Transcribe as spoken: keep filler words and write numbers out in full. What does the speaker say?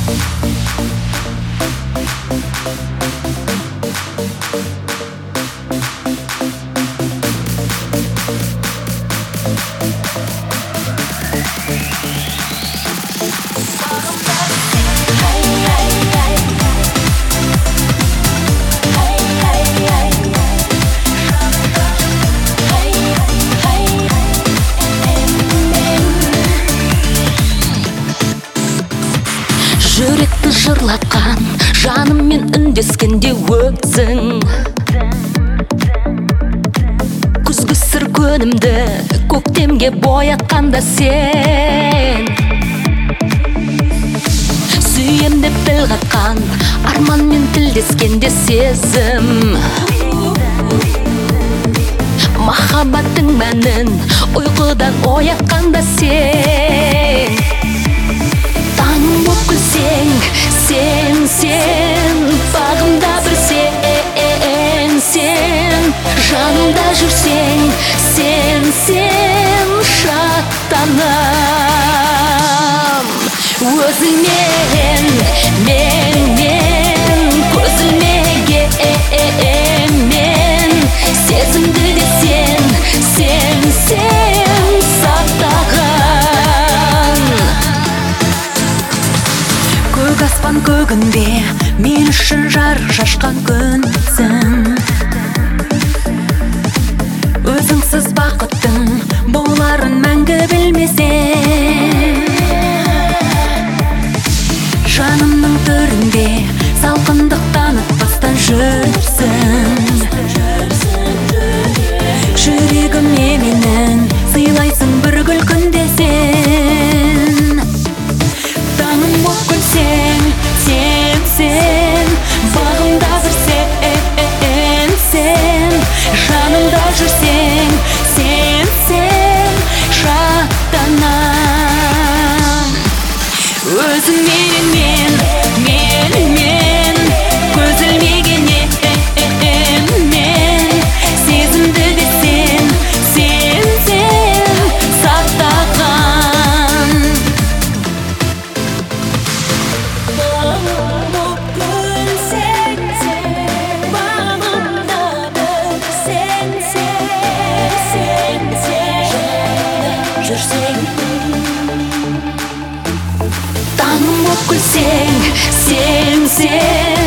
Жүректі жырлатқан жаныммен үндескенде өзің, күзгі сыр көнімді көктемге боятқанда сен, сүйем деп тіл қатқан арманмен тілдескенде сезім, махаббаттың мәнін ұйқыдан оятқанда сен, таңым боп күлсең, сен, сен, бағымда бір сен, сен, жанымда жүрсең, сен, сен, шаттанам. Өзіңмен, мен, мен, көзілмеген мен, сезімді де сен, сен, сен, сақтаған. Көк аспан көгінде мен үшін жарық шашқан күнсің, өзіңсіз бақыттың боларын мәңгі білмесең, жанымның төрінде салқындық танытпастан жүрсің, жүрегіме менің сыйлайсың бір гүл күнде сен, таңым боп күлсең, сен, сен, бағымда бір сен, сен, жанымда жүрсең, сен, сен, шаттанам. Өзіңмен мен, мен, мен, көзілмеген мен, сезімді де сен, сен, сен, сақтаған. Бағым боп күлсең, бағымда бір сен, сен, сен, сен, жүрсең, таңым боп күлсең, сен, сен.